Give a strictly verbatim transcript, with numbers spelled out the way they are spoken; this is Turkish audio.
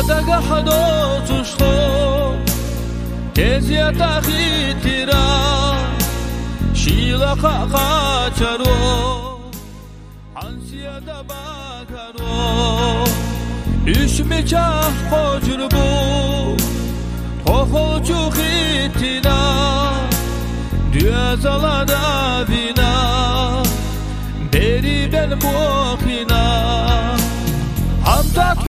Adaga hado susto Tezia tahitira Shila kakacharo Ansiya da bakaro Üşme çah kocurbu Toho çuhitina Düezala da vina Beri ben muhina